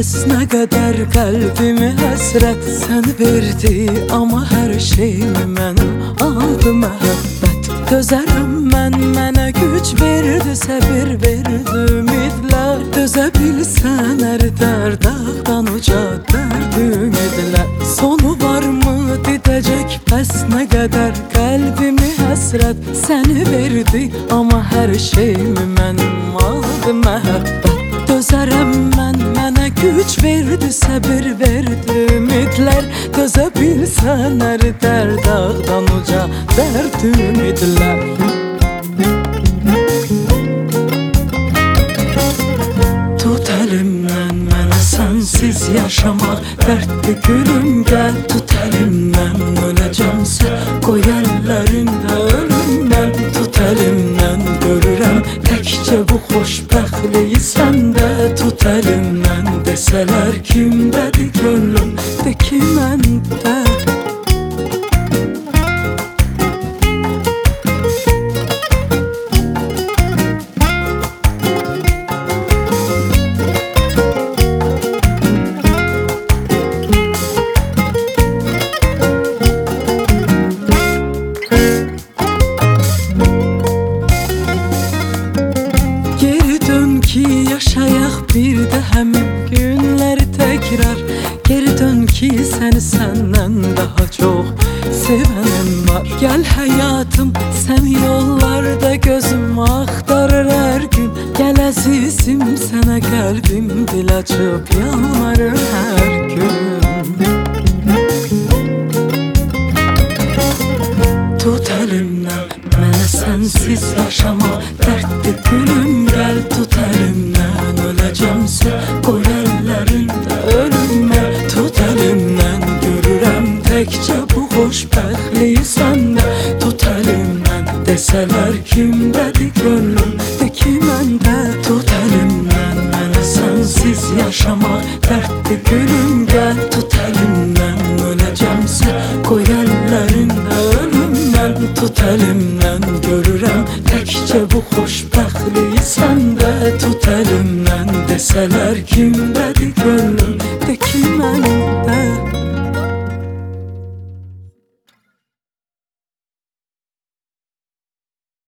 Bəs nə qədər qəlbimi həsrət sən verdi, amma hər şeyimi mənim aldı məhəbbət. Dözərəm mən, mənə güc verdi, səbir verdi, ümidlər. Dözə bilsən hər dərdağdan uca dərd ümidlər. Sonu varmı didəcək, bəs nə qədər qəlbimi həsrət səni verdi, amma hər şeyimi mənim aldı məhəbbət. Dözərəm mən, mənə güc verdi, səbir verdi, ümidlər. Dözə bilsən hər dərdağdan uca dərd ümidlər. Tut əlimdən mənə sənsiz yaşamaq dərdli gülüm gəl. Tut əlimdən öləcəmsə qoy əllərində ölüm mən. Tut əlimdən görürəm təkcə bu xoşbəxtliyi səndə. Tut əlimdən desələr kimdədir gönlüm, de ki məndə. Yaşayaq bir də həmin günləri təkrar. Geri dön ki səni səndən daha çox sevənim var. Gəl həyatım, sən yollarda gözüm axtarır hər gün. Gəl əzizim, sənə qəlbim dil açıb yalvarır hər gün. Tut əlimdən mənə sənsiz yaşamaq dərdli gülüm gəl. Tut əlimdən öləcəmsə qoy əllərində ölüm mən. Tut əlimdən görürəm təkcə bu xoşbəxtliyi səndə. Tut əlimdən desələr kimdədir gönlüm, de ki məndə. Tut əlimdən mənə sənsiz yaşamaq dərdli gülüm gəl. Tut əlimdən öləcəmsə qoy əllərində ölüm mən. Tut əlimdən görürəm təkcə bu xoşbəxtliyi səndə. Tut əlimdən desələr kimdə